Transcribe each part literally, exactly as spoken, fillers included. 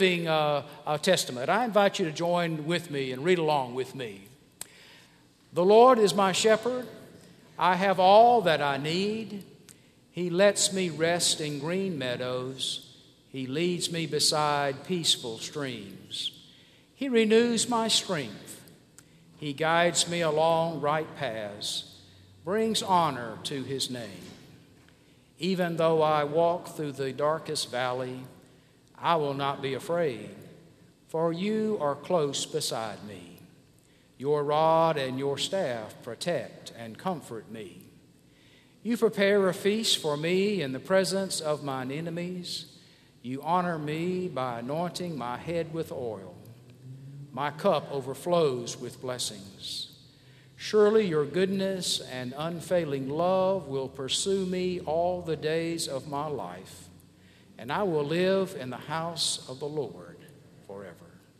Uh, uh, Testament. I invite you to join with me and read along with me. The Lord is my shepherd. I have all that I need. He lets me rest in green meadows. He leads me beside peaceful streams. He renews my strength. He guides me along right paths, brings honor to his name. Even though I walk through the darkest valley, I will not be afraid, for you are close beside me. Your rod and your staff protect and comfort me. You prepare a feast for me in the presence of mine enemies. You honor me by anointing my head with oil. My cup overflows with blessings. Surely your goodness and unfailing love will pursue me all the days of my life, and I will live in the house of the Lord forever.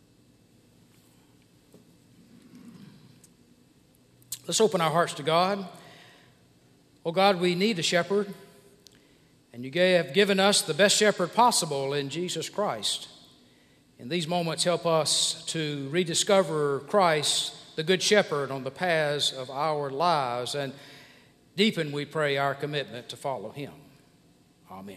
Let's open our hearts to God. Oh God, we need a shepherd, and you have given us the best shepherd possible in Jesus Christ. In these moments, help us to rediscover Christ, the good shepherd, on the paths of our lives, and deepen, we pray, our commitment to follow him. Amen.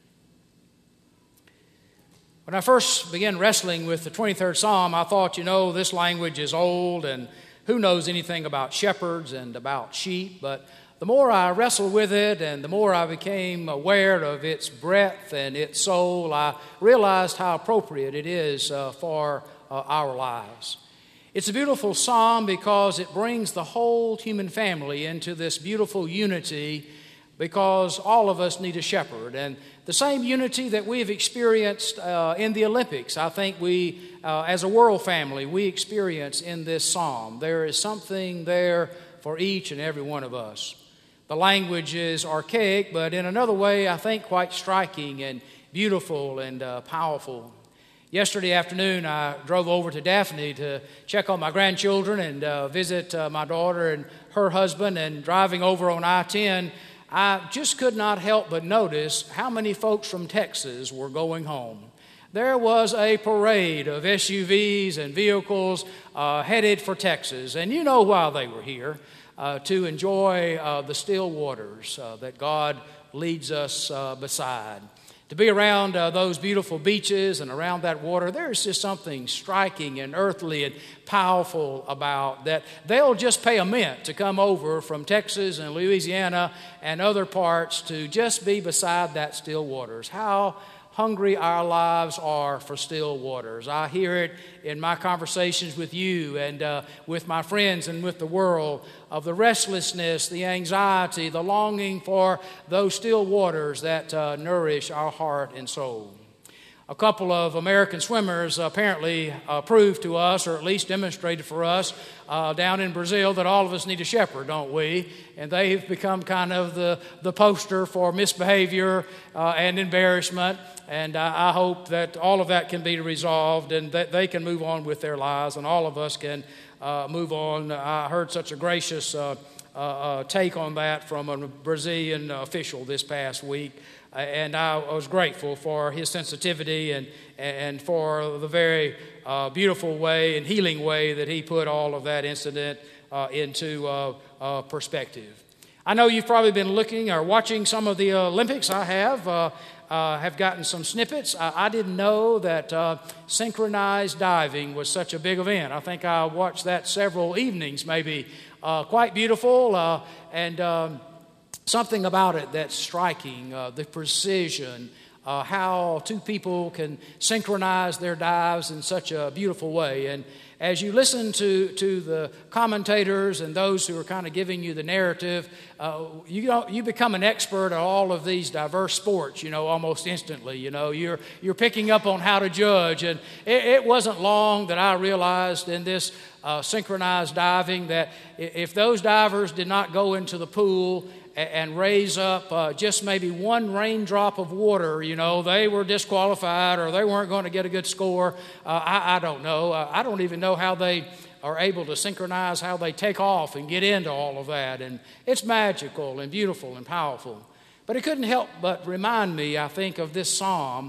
When I first began wrestling with the twenty-third Psalm, I thought, you know, this language is old and who knows anything about shepherds and about sheep. But the more I wrestled with it and the more I became aware of its breadth and its soul, I realized how appropriate it is uh, for uh, our lives. It's a beautiful psalm because it brings the whole human family into this beautiful unity, because all of us need a shepherd. And the same unity that we've experienced uh, in the Olympics, I think we, uh, as a world family, we experience in this psalm. There is something there for each and every one of us. The language is archaic, but in another way, I think quite striking and beautiful and uh, powerful. Yesterday afternoon, I drove over to Daphne to check on my grandchildren and uh, visit uh, my daughter and her husband. And driving over on I ten, I just could not help but notice how many folks from Texas were going home. There was a parade of S U Vs and vehicles uh, headed for Texas. And you know why they were here, uh, to enjoy uh, the still waters uh, that God leads us uh, beside. To be around uh, those beautiful beaches and around that water, there's just something striking and earthly and powerful about that. They'll just pay a mint to come over from Texas and Louisiana and other parts to just be beside that still waters. How hungry our lives are for still waters. I hear it in my conversations with you and uh, with my friends and with the world, of the restlessness, the anxiety, the longing for those still waters that uh, nourish our heart and soul. A couple of American swimmers apparently uh, proved to us, or at least demonstrated for us, uh, down in Brazil, that all of us need a shepherd, don't we? And they've become kind of the, the poster for misbehavior uh, and embarrassment. And I, I hope that all of that can be resolved and that they can move on with their lives, and all of us can uh, move on. I heard such a gracious uh, uh, uh, take on that from a Brazilian official this past week. And I was grateful for his sensitivity and and for the very uh, beautiful way and healing way that he put all of that incident uh, into uh, uh, perspective. I know you've probably been looking or watching some of the Olympics. I have. Uh, uh, have gotten some snippets. I, I didn't know that uh, synchronized diving was such a big event. I think I watched that several evenings, maybe. Uh, quite beautiful uh, and... Um, Something about it that's striking, uh, the precision, uh, how two people can synchronize their dives in such a beautiful way. And as you listen to, to the commentators and those who are kind of giving you the narrative, uh, you don't, you become an expert at all of these diverse sports, you know, almost instantly. You know, you're you're picking up on how to judge. And it, it wasn't long that I realized in this uh, synchronized diving that if those divers did not go into the pool and raise up uh, just maybe one raindrop of water, you know, they were disqualified or they weren't going to get a good score. Uh, I, I don't know. Uh, I don't even know how they are able to synchronize, how they take off and get into all of that. And it's magical and beautiful and powerful. But it couldn't help but remind me, I think, of this psalm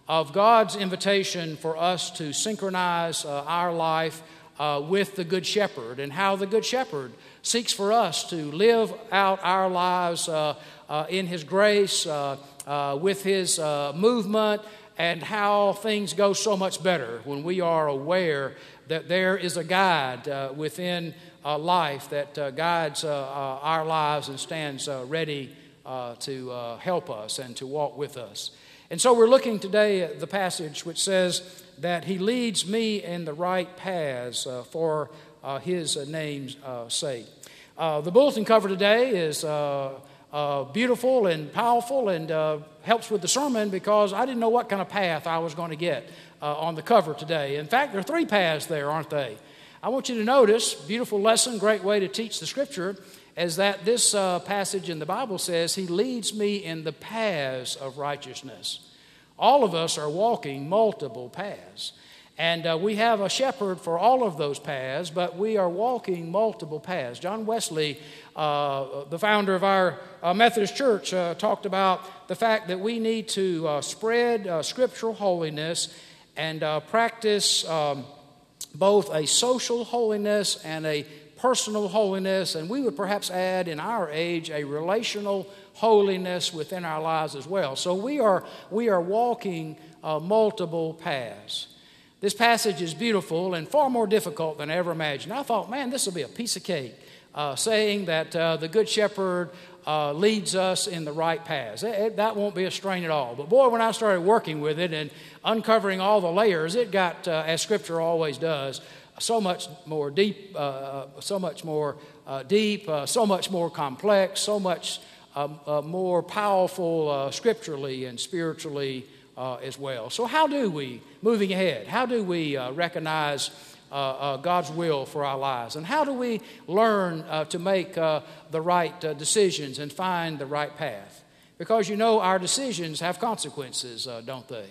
of God's invitation for us to synchronize uh, our life uh, with the Good Shepherd, and how the Good Shepherd seeks for us to live out our lives uh, uh, in His grace, uh, uh, with His uh, movement, and how things go so much better when we are aware that there is a guide uh, within uh, life that uh, guides uh, uh, our lives and stands uh, ready uh, to uh, help us and to walk with us. And so we're looking today at the passage which says that He leads me in the right paths uh, for uh, His uh, name's uh, sake. Uh, the bulletin cover today is uh, uh, beautiful and powerful, and uh, helps with the sermon, because I didn't know what kind of path I was going to get uh, on the cover today. In fact, there are three paths there, aren't they? I want you to notice, beautiful lesson, great way to teach the Scripture, is that this uh, passage in the Bible says, He leads me in the paths of righteousness. All of us are walking multiple paths. And uh, we have a shepherd for all of those paths, but we are walking multiple paths. John Wesley, uh, the founder of our uh, Methodist Church, uh, talked about the fact that we need to uh, spread uh, scriptural holiness and uh, practice um, both a social holiness and a personal holiness, and we would perhaps add in our age a relational holiness within our lives as well. So we are, we are walking uh, multiple paths. This passage is beautiful and far more difficult than I ever imagined. I thought, man, this will be a piece of cake, uh, saying that uh, the Good Shepherd uh, leads us in the right paths. It, it, that won't be a strain at all. But boy, when I started working with it and uncovering all the layers, it got, uh, as Scripture always does, so much more deep, uh, so much more uh, deep, uh, so much more complex, so much uh, uh, more powerful uh, scripturally and spiritually Uh, as well. So how do we, moving ahead, how do we uh, recognize uh, uh, God's will for our lives? And how do we learn uh, to make uh, the right uh, decisions and find the right path? Because you know our decisions have consequences, uh, don't they?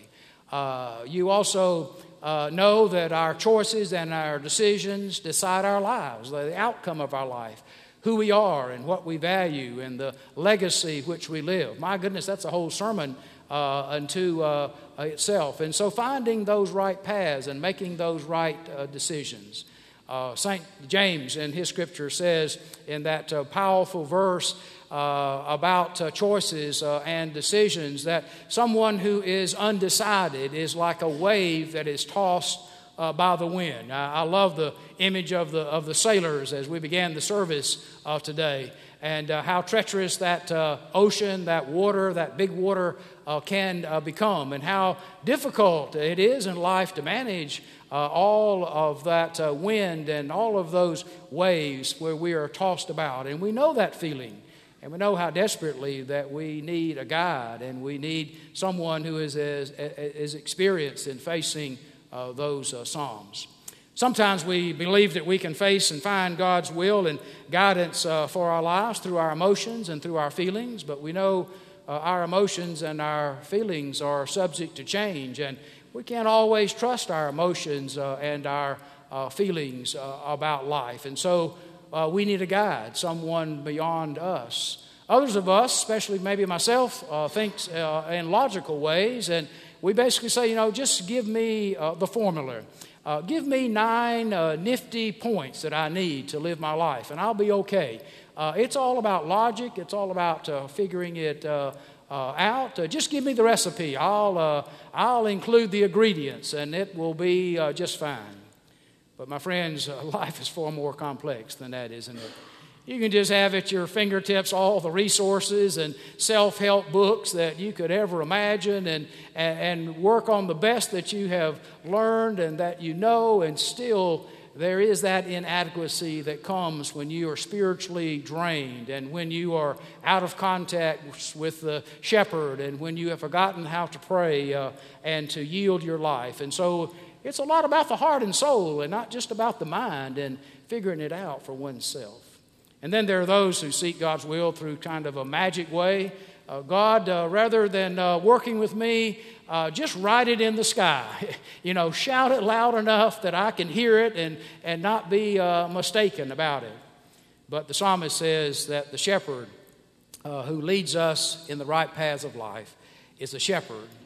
Uh, you also uh, know that our choices and our decisions decide our lives, the outcome of our life, who we are and what we value and the legacy which we live. My goodness, that's a whole sermon Uh, unto uh, itself. And so finding those right paths and making those right uh, decisions. Uh, Saint James in his scripture says in that uh, powerful verse uh, about uh, choices uh, and decisions that someone who is undecided is like a wave that is tossed uh, by the wind. I, I love the image of the, of the sailors as we began the service uh, today. And uh, how treacherous that uh, ocean, that water, that big water uh, can uh, become, and how difficult it is in life to manage uh, all of that uh, wind and all of those waves where we are tossed about. And we know that feeling, and we know how desperately that we need a guide, and we need someone who is as, as experienced in facing uh, those uh, storms. Sometimes we believe that we can face and find God's will and guidance uh, for our lives through our emotions and through our feelings, but we know uh, our emotions and our feelings are subject to change, and we can't always trust our emotions uh, and our uh, feelings uh, about life. And so uh, we need a guide, someone beyond us. Others of us, especially maybe myself, uh, think uh, in logical ways, and we basically say, you know, just give me uh, the formula. Uh, give me nine uh, nifty points that I need to live my life, and I'll be okay. Uh, it's all about logic. It's all about uh, figuring it uh, uh, out. Uh, just give me the recipe. I'll uh, I'll include the ingredients, and it will be uh, just fine. But my friends, uh, life is far more complex than that, isn't it? You can just have at your fingertips all the resources and self-help books that you could ever imagine, and, and, and work on the best that you have learned and that you know, and still there is that inadequacy that comes when you are spiritually drained, and when you are out of contact with the shepherd, and when you have forgotten how to pray uh, and to yield your life. And so it's a lot about the heart and soul, and not just about the mind and figuring it out for oneself. And then there are those who seek God's will through kind of a magic way. Uh, God, uh, rather than uh, working with me, uh, just write it in the sky. You know, shout it loud enough that I can hear it and, and not be uh, mistaken about it. But the psalmist says that the shepherd uh, who leads us in the right paths of life is a shepherd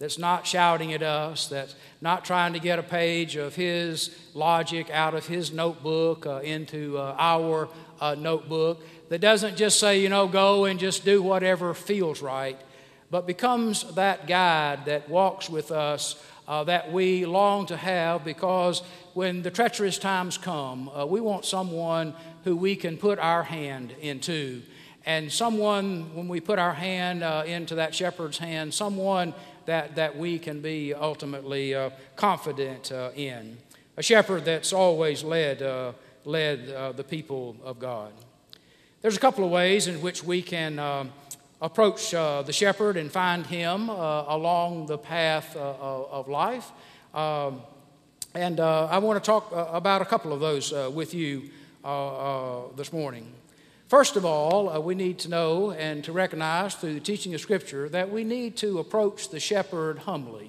that's not shouting at us, that's not trying to get a page of his logic out of his notebook uh, into uh, our uh, notebook, that doesn't just say, you know, go and just do whatever feels right, but becomes that guide that walks with us uh, that we long to have, because when the treacherous times come, uh, we want someone who we can put our hand into. And someone, when we put our hand uh, into that shepherd's hand, someone that, that we can be ultimately uh, confident uh, in. A shepherd that's always led, uh, led uh, the people of God. There's a couple of ways in which we can uh, approach uh, the shepherd and find him uh, along the path uh, of life. Um, and uh, I want to talk uh, about a couple of those uh, with you uh, uh, this morning. First of all, uh, we need to know and to recognize through the teaching of Scripture that we need to approach the shepherd humbly,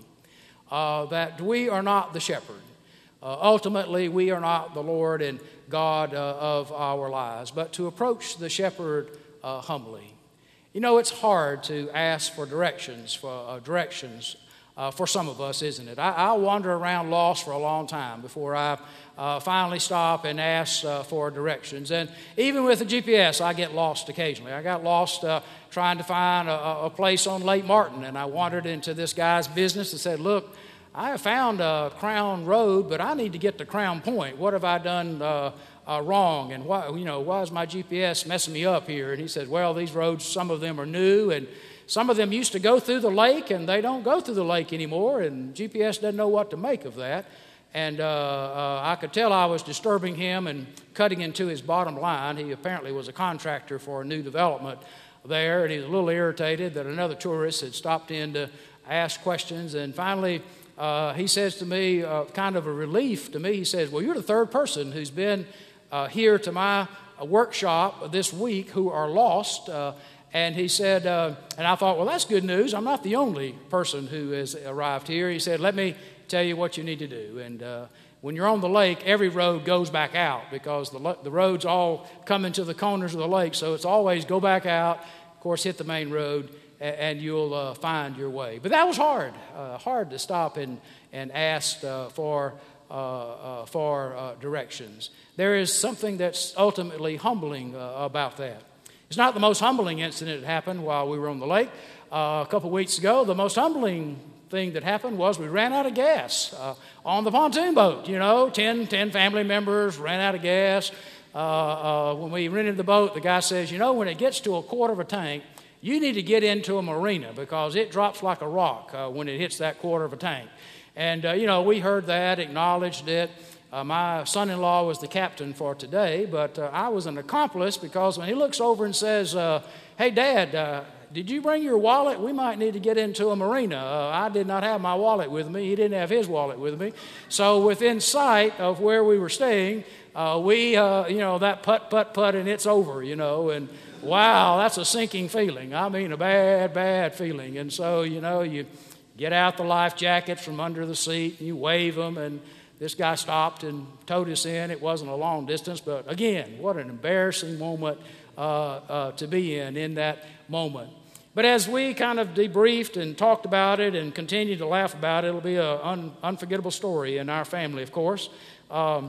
uh, that we are not the shepherd. Uh, ultimately, we are not the Lord and God uh, of our lives, but to approach the shepherd uh, humbly. You know, it's hard to ask for directions, for uh, directions uh, for some of us, isn't it? I, I wander around lost for a long time before I uh, finally stop and ask uh, for directions. And even with the G P S, I get lost occasionally. I got lost uh, trying to find a, a place on Lake Martin, and I wandered into this guy's business and said, look, I have found a Crown Road, but I need to get to Crown Point. What have I done uh, uh, wrong? And why, you know, why is my G P S messing me up here? And he said, well, these roads, some of them are new, and some of them used to go through the lake, and they don't go through the lake anymore, and G P S doesn't know what to make of that. And uh, uh, I could tell I was disturbing him and cutting into his bottom line. He apparently was a contractor for a new development there, and he was a little irritated that another tourist had stopped in to ask questions. And finally, uh, he says to me, uh, kind of a relief to me, he says, well, you're the third person who's been uh, here to my uh, workshop this week who are lost. Uh, and he said, uh, and I thought, well, that's good news. I'm not the only person who has arrived here. He said, let me tell you what you need to do. And uh, when you're on the lake, every road goes back out because the, lo- the roads all come into the corners of the lake. So it's always go back out, of course, hit the main road, and, and you'll uh, find your way. But that was hard, uh, hard to stop and, and ask uh, for, uh, uh, for uh, directions. There is something that's ultimately humbling uh, about that. It's not the most humbling incident that happened while we were on the lake. Uh, a couple of weeks ago, the most humbling thing that happened was we ran out of gas uh, on the pontoon boat. You know, ten, ten family members ran out of gas. Uh, uh, when we rented the boat, the guy says, you know, when it gets to a quarter of a tank, you need to get into a marina because it drops like a rock uh, when it hits that quarter of a tank. And, uh, you know, we heard that, acknowledged it. Uh, my son-in-law was the captain for today, but uh, I was an accomplice because when he looks over and says, uh, hey, Dad, uh, did you bring your wallet? We might need to get into a marina. Uh, I did not have my wallet with me. He didn't have his wallet with me. So within sight of where we were staying, uh, we, uh, you know, that putt, putt, putt, and it's over, you know. And wow, that's a sinking feeling. I mean, a bad, bad feeling. And so, you know, you get out the life jackets from under the seat, and you wave them, and this guy stopped and towed us in. It wasn't a long distance, but again, what an embarrassing moment uh, uh, to be in, in that moment. But as we kind of debriefed and talked about it and continued to laugh about it, it'll be an un- unforgettable story in our family, of course. Um,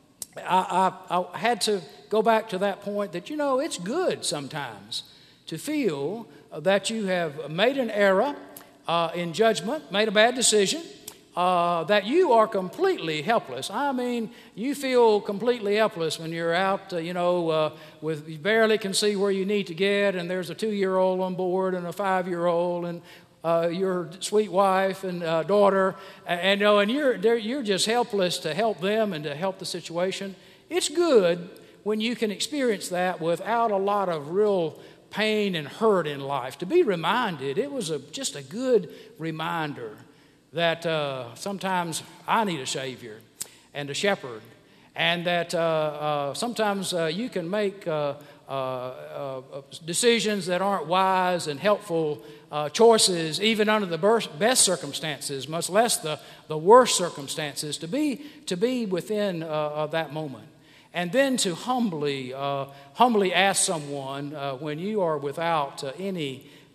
I, I, I had to go back to that point that, you know, it's good sometimes to feel that you have made an error uh, in judgment, made a bad decision, Uh, that you are completely helpless. I mean, you feel completely helpless when you're out, uh, you know, uh, with you barely can see where you need to get, and there's a two-year-old on board and a five-year-old and uh, your sweet wife and uh, daughter, and, and, you know, and you're you're just helpless to help them and to help the situation. It's good when you can experience that without a lot of real pain and hurt in life. To be reminded, it was a, just a good reminder that uh, sometimes I need a Savior and a shepherd, and that uh, uh, sometimes uh, you can make uh, uh, uh, decisions that aren't wise and helpful uh, choices, even under the best circumstances, much less the, the worst circumstances, to be, to be within uh, uh, that moment. And then to humbly, uh, humbly ask someone uh, when you are without uh, any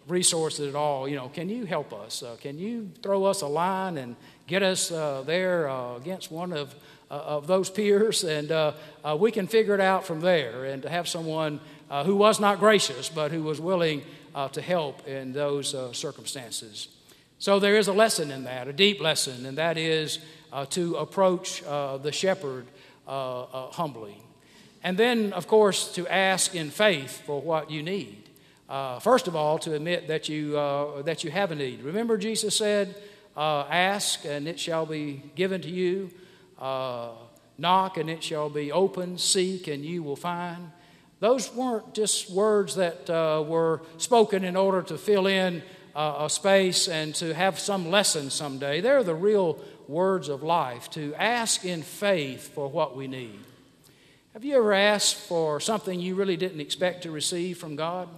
resources at all, you know, can you help us? Uh, can you throw us a line and get us uh, there uh, against one of uh, of those peers, and uh, uh, we can figure it out from there. And to have someone uh, who was not gracious, but who was willing uh, to help in those uh, circumstances. So there is a lesson in that, a deep lesson, and that is uh, to approach uh, the shepherd uh, uh, humbly. And then, of course, to ask in faith for what you need. Uh, first of all, to admit that you uh, that you have a need. Remember, Jesus said, uh, ask and it shall be given to you. Uh, knock and it shall be open. Seek and you will find. Those weren't just words that uh, were spoken in order to fill in uh, a space and to have some lesson someday. They're the real words of life, to ask in faith for what we need. Have you ever asked for something you really didn't expect to receive from God?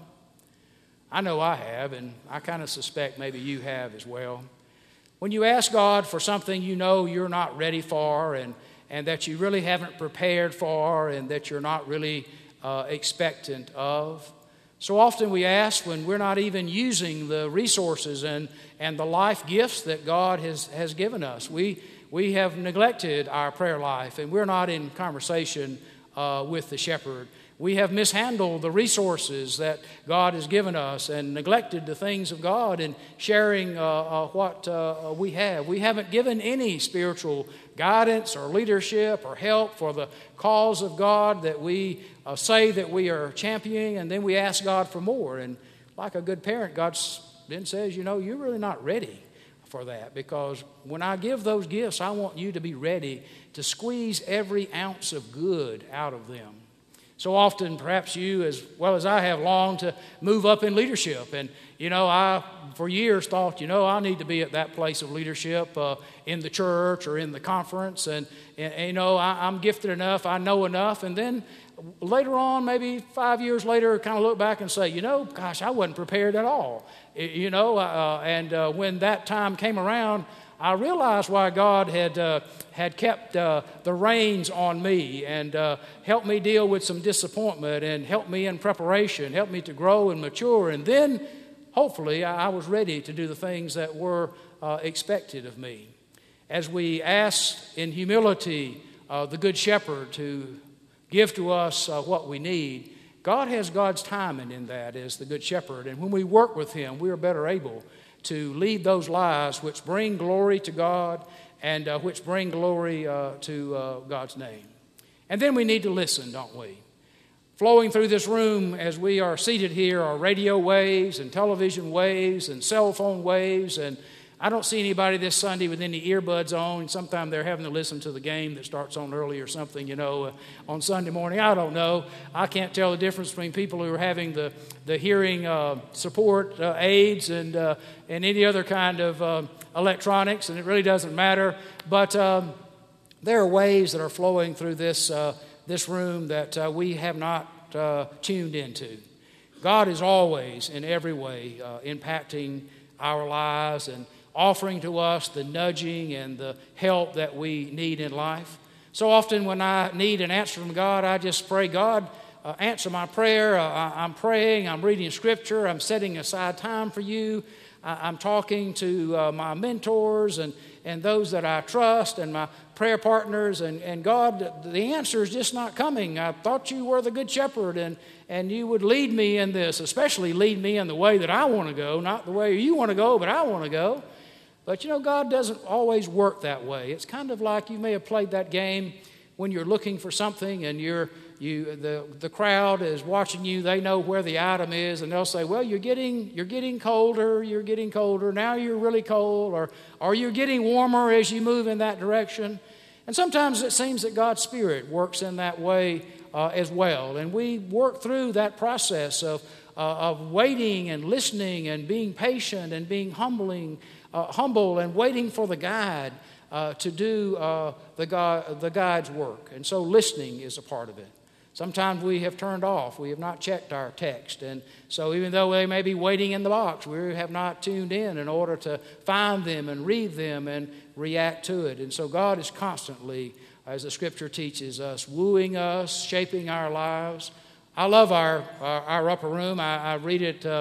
I know I have, and I kind of suspect maybe you have as well. When you ask God for something you know you're not ready for, and, and that you really haven't prepared for, and that you're not really uh, expectant of. So often we ask when we're not even using the resources and, and the life gifts that God has, has given us. We, we have neglected our prayer life, and we're not in conversation uh, with the shepherd. We have mishandled the resources that God has given us and neglected the things of God in sharing uh, uh, what uh, we have. We haven't given any spiritual guidance or leadership or help for the cause of God that we uh, say that we are championing, and then we ask God for more. And like a good parent, God then says, you know, you're really not ready for that, because when I give those gifts, I want you to be ready to squeeze every ounce of good out of them. So often, perhaps you, as well as I have, longed to move up in leadership. And, you know, I, for years, thought, you know, I need to be at that place of leadership uh, in the church or in the conference. And, and, and you know, I, I'm gifted enough, I know enough. And then later on, maybe five years later, kind of look back and say, you know, gosh, I wasn't prepared at all. You know, uh, and uh, when that time came around, I realized why God had uh, had kept uh, the reins on me and uh, helped me deal with some disappointment and helped me in preparation, helped me to grow and mature. And then, hopefully, I, I was ready to do the things that were uh, expected of me. As we ask in humility uh, the Good Shepherd to give to us uh, what we need, God has God's timing in that as the Good Shepherd. And when we work with Him, we are better able to lead those lives which bring glory to God and uh, which bring glory uh, to uh, God's name. And then we need to listen, don't we? Flowing through this room as we are seated here are radio waves and television waves and cell phone waves, and I don't see anybody this Sunday with any earbuds on. Sometimes they're having to listen to the game that starts on early or something, you know, uh, on Sunday morning. I don't know. I can't tell the difference between people who are having the, the hearing uh, support uh, aids and, uh, and any other kind of uh, electronics, and it really doesn't matter. But um, there are waves that are flowing through this, uh, this room that uh, we have not uh, tuned into. God is always, in every way, uh, impacting our lives and offering to us the nudging and the help that we need in life. So often when I need an answer from God, I just pray, God, uh, answer my prayer. Uh, I, I'm praying, I'm reading Scripture, I'm setting aside time for you. I, I'm talking to uh, my mentors and, and those that I trust and my prayer partners. And, and God, the answer is just not coming. I thought you were the Good Shepherd and, and you would lead me in this, especially lead me in the way that I want to go, not the way you want to go, but I want to go. But, you know, God doesn't always work that way. It's kind of like you may have played that game when you're looking for something and you're, you, the, the crowd is watching you. They know where the item is, and they'll say, well, you're getting, you're getting colder, you're getting colder. Now you're really cold, or, or you're getting warmer as you move in that direction. And sometimes it seems that God's Spirit works in that way uh, as well. And we work through that process of, uh, of waiting and listening and being patient and being humbling, Uh, humble and waiting for the guide uh, to do uh, the, gu- the guide's work. And so listening is a part of it. Sometimes we have turned off. We have not checked our text. And so even though they may be waiting in the box, we have not tuned in in order to find them and read them and react to it. And so God is constantly, as the Scripture teaches us, wooing us, shaping our lives. I love our, our, our upper room. I, I read it uh,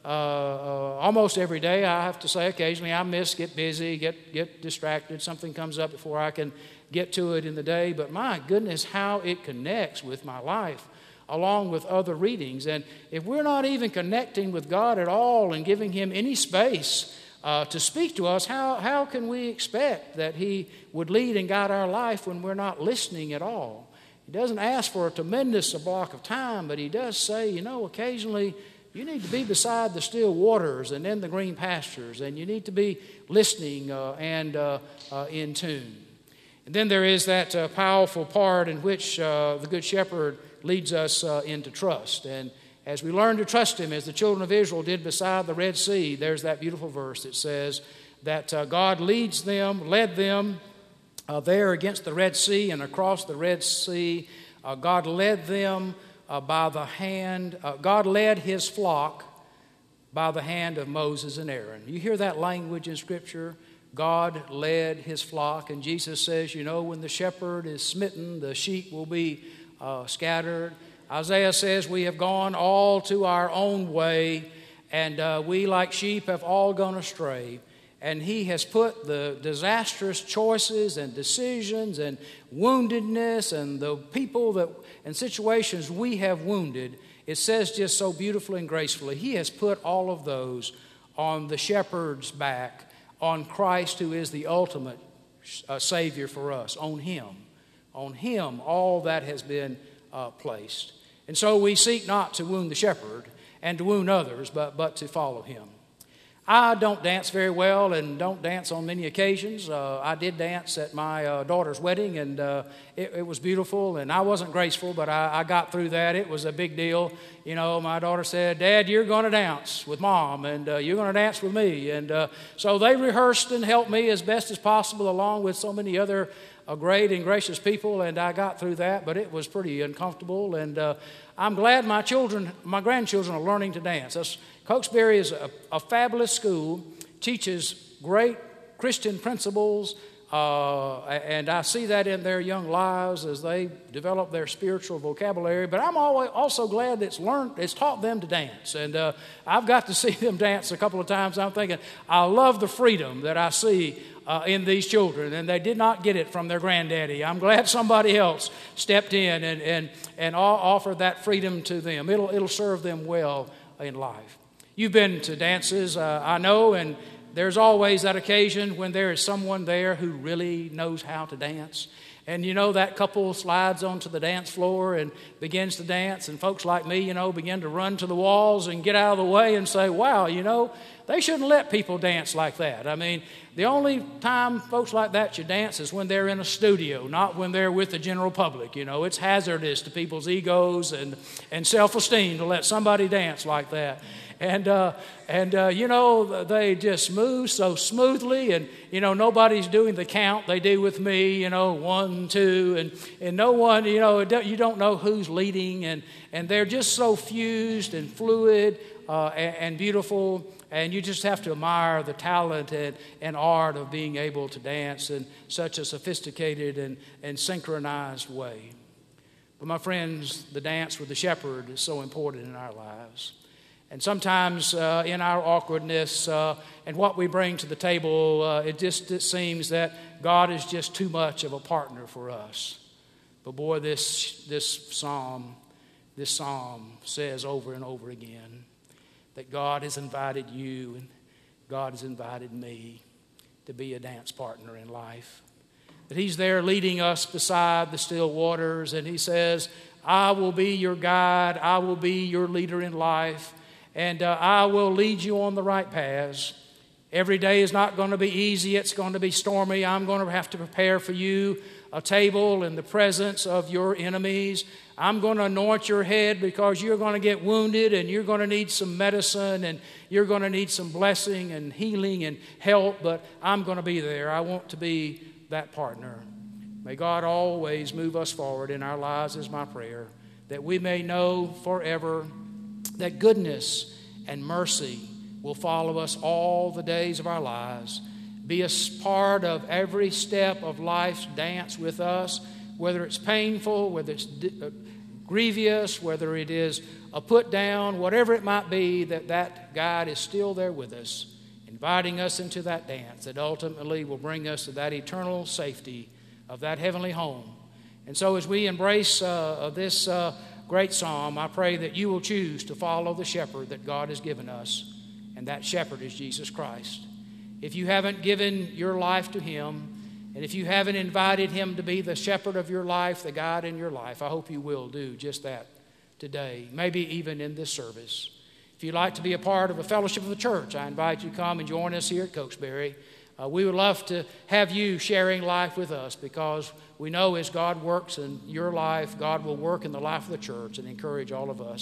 uh, uh, almost every day. I have to say occasionally I miss, get busy, get, get distracted. Something comes up before I can get to it in the day. But my goodness, how it connects with my life along with other readings. And if we're not even connecting with God at all and giving Him any space uh, to speak to us, how, how can we expect that He would lead and guide our life when we're not listening at all? He doesn't ask for a tremendous block of time, but He does say, you know, occasionally you need to be beside the still waters and in the green pastures, and you need to be listening uh, and uh, uh, in tune. And then there is that uh, powerful part in which uh, the Good Shepherd leads us uh, into trust. And as we learn to trust Him, as the children of Israel did beside the Red Sea, there's that beautiful verse that says that uh, God leads them, led them uh, there against the Red Sea and across the Red Sea. Uh, God led them uh, by the hand, uh, God led His flock by the hand of Moses and Aaron. You hear that language in Scripture? God led His flock, and Jesus says, you know, when the shepherd is smitten, the sheep will be uh, scattered. Isaiah says, we have gone all to our own way, and uh, we like sheep have all gone astray. And He has put the disastrous choices and decisions and woundedness and the people that and situations we have wounded, it says just so beautifully and gracefully, He has put all of those on the shepherd's back, on Christ, who is the ultimate uh, Savior for us, on Him. On Him, all that has been uh, placed. And so we seek not to wound the shepherd and to wound others, but, but to follow Him. I don't dance very well and don't dance on many occasions. Uh, I did dance at my uh, daughter's wedding, and uh, it, it was beautiful, and I wasn't graceful, but I, I got through that. It was a big deal. You know, my daughter said, Dad, you're going to dance with Mom, and uh, you're going to dance with me. And uh, so they rehearsed and helped me as best as possible, along with so many other uh, great and gracious people, and I got through that, but it was pretty uncomfortable. And uh, I'm glad my children, my grandchildren are learning to dance. That's, Cokesbury is a, a fabulous school, teaches great Christian principles, uh, and I see that in their young lives as they develop their spiritual vocabulary. But I'm always also glad that it's learned, it's taught them to dance. And uh, I've got to see them dance a couple of times. I'm thinking, I love the freedom that I see uh, in these children, and they did not get it from their granddaddy. I'm glad somebody else stepped in and and and offered that freedom to them. It'll it'll serve them well in life. You've been to dances, uh, I know, and there's always that occasion when there is someone there who really knows how to dance. And you know, that couple slides onto the dance floor and begins to dance, and folks like me, you know, begin to run to the walls and get out of the way and say, wow, you know, they shouldn't let people dance like that. I mean, the only time folks like that should dance is when they're in a studio, not when they're with the general public. You know, it's hazardous to people's egos and, and self-esteem to let somebody dance like that. And, uh, and uh, you know, they just move so smoothly, and, you know, nobody's doing the count they do with me, you know, one, two, and, and no one, you know, you don't know who's leading, and, and they're just so fused and fluid uh, and, and beautiful, and you just have to admire the talent and, and art of being able to dance in such a sophisticated and, and synchronized way. But my friends, the dance with the shepherd is so important in our lives. And sometimes uh, in our awkwardness uh, and what we bring to the table, uh, it just it seems that God is just too much of a partner for us. But boy, this this psalm, this psalm says over and over again that God has invited you and God has invited me to be a dance partner in life. That He's there leading us beside the still waters, and He says, I will be your guide, I will be your leader in life. And uh, I will lead you on the right paths. Every day is not going to be easy. It's going to be stormy. I'm going to have to prepare for you a table in the presence of your enemies. I'm going to anoint your head because you're going to get wounded, and you're going to need some medicine, and you're going to need some blessing and healing and help, but I'm going to be there. I want to be that partner. May God always move us forward in our lives is my prayer, that we may know forever that goodness and mercy will follow us all the days of our lives. Be a part of every step of life's dance with us, whether it's painful, whether it's grievous, whether it is a put down, whatever it might be, that that guide is still there with us, inviting us into that dance that ultimately will bring us to that eternal safety of that heavenly home. And so as we embrace uh, this uh, great psalm, I pray that you will choose to follow the shepherd that God has given us, and that shepherd is Jesus Christ. If you haven't given your life to him, and if you haven't invited him to be the shepherd of your life, the guide in your life, I hope you will do just that today, maybe even in this service. If you'd like to be a part of a fellowship of the church, I invite you to come and join us here at Cokesbury. Uh, we would love to have you sharing life with us, because we know as God works in your life, God will work in the life of the church and encourage all of us.